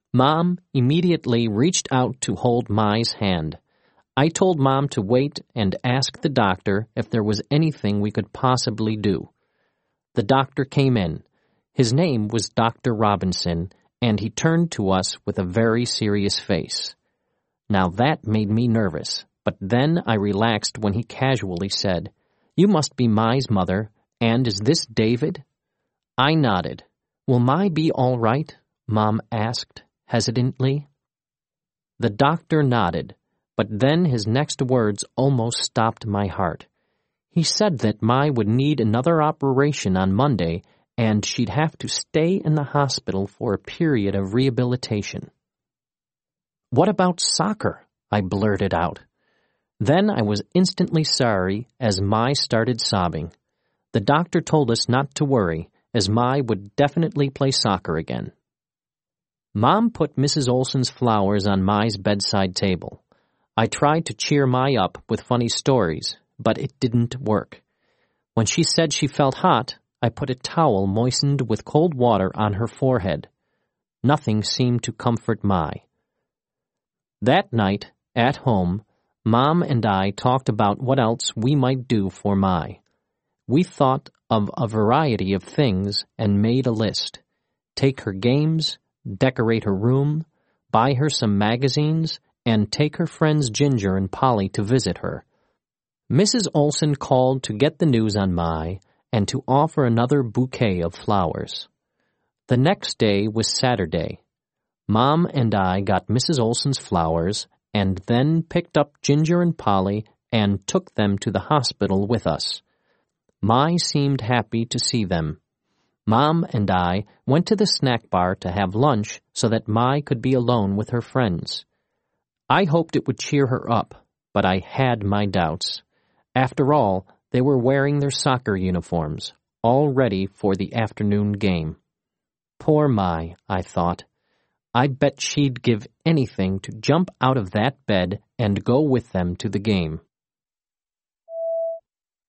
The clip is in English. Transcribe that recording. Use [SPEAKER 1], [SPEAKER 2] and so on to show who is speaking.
[SPEAKER 1] Mom immediately reached out to hold Mai's hand. I told Mom to wait and ask the doctor if there was anything we could possibly do. The doctor came in. His name was Dr. Robinson, and he turned to us with a very serious face. Now that made me nervous, but then I relaxed when he casually said, "You must be Mai's mother, and is this David?" I nodded. "Will Mai be all right?" Mom asked hesitantly. The doctor nodded, but then his next words almost stopped my heart. He said that Mai would need another operation on Monday, and she'd have to stay in the hospital for a period of rehabilitation. "What about soccer?" I blurted out. Then I was instantly sorry as Mai started sobbing. The doctor told us not to worry, as Mai would definitely play soccer again. Mom put Mrs. Olson's flowers on Mai's bedside table. I tried to cheer Mai up with funny stories, but it didn't work. When she said she felt hot, I put a towel moistened with cold water on her forehead. Nothing seemed to comfort Mai. That night, at home, Mom and I talked about what else we might do for Mai. We thought of a variety of things and made a list. Take her games, decorate her room, buy her some magazines, and take her friends Ginger and Polly to visit her. Mrs. Olson called to get the news on Mai and to offer another bouquet of flowers. The next day was Saturday. Mom and I got Mrs. Olson's flowers and then picked up Ginger and Polly and took them to the hospital with us. Mai seemed happy to see them. Mom and I went to the snack bar to have lunch so that Mai could be alone with her friends. I hoped it would cheer her up, but I had my doubts. After all, they were wearing their soccer uniforms, all ready for the afternoon game. Poor Mai, I thought. I bet she'd give anything to jump out of that bed and go with them to the game.